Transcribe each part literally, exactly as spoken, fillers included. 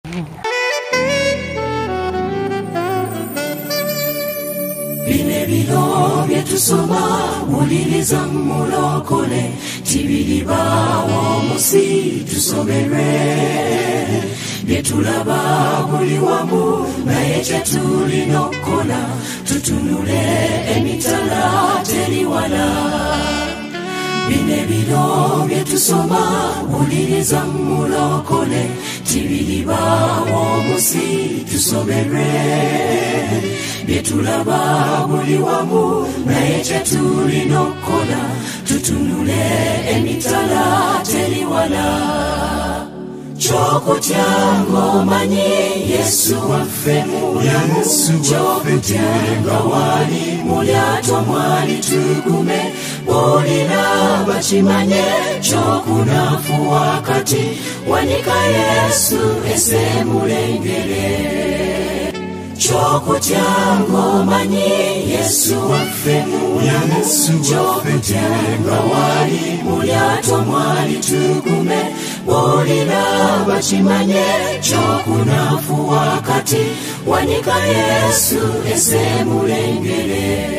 Bine bino byetusoma muliriza mulokole tibiribawo musi tusoberwe byetulaba buli wamu naye kyetulina okukola tutunule emitala teriwala. Bine bino byetusoma muliriza mulokole tibiribawo musi tusoberwe byetulaba buli wamu naye kyetulina okukola tutunule emitala teriwala. Chokutya ng'omanyi Yesu waffe mulamu, chokutya nga wali mu lyato mwali tugume, bw'olina bakimanye ky'okunafuwa kati wanika Yesu esemulengere. Chokutya ng'omanyi Yesu waffe mulamu, chokutya nga wali mu lyato mwali tugume, bw'olina bakimanye ky'okunafuwa kati wanika Yesu esemulengere.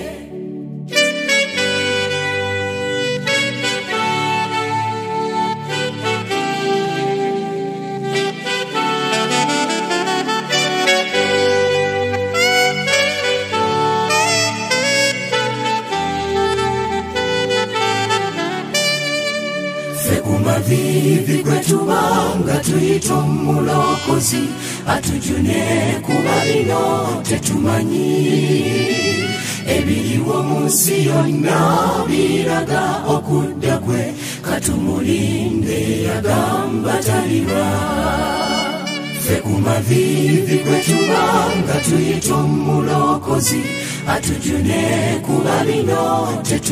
Vivi kwetuba nga tuyita omulokozi atujune kuba bino tetumanyi. Ebiriwo mu nsi yonna biraga okudda kwe, katumulinde yagamba taliba. Ffe ku mavivi kwetuba nga tuyita omulokozi atujune kuba bino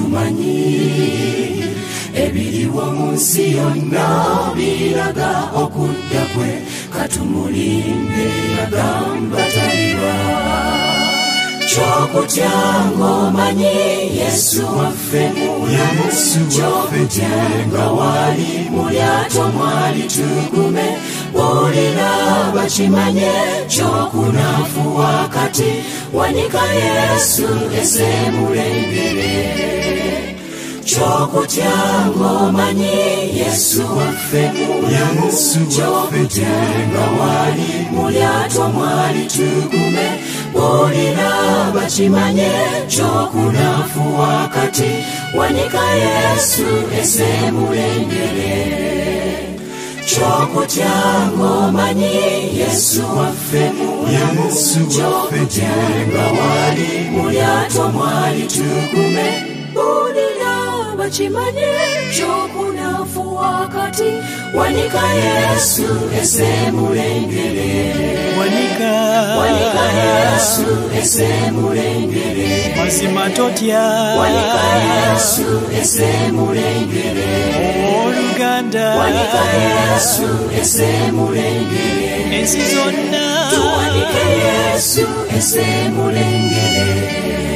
tetumanyi. Ebiriwo mu nsi yonna biraga okudda kwe, katumulinde yagamba taliba. Kyokutya ng'omanyi Yesu waffe mulamu, kyokutya nga wali mu lyato mwali tugume, bw'olina bakimanye ky'okunafuwa kati wanika Yesu esemulengere. Kyokutya ng'omanyi Yesu waffe mulamu, kyokutya nga wali mu lyato mwali tugume, bw'olina bakimanye ky'okunafuwa kati wanika Yesu esemulengere. Kyokutya ng'omanyi Yesu waffe mulamu, kyokutya nga wali mu lyato mwali tugume, bw'olina bakimanye ky'okunafuwa kati wanika Yesu esemulengere. Wanika, wanika Yesu esemulengere. mazima totya, wanika Yesu esemulengere. Oluganda, wanika Yesu esemulengere. ensi zonna tuwanike Yesu esemulengere.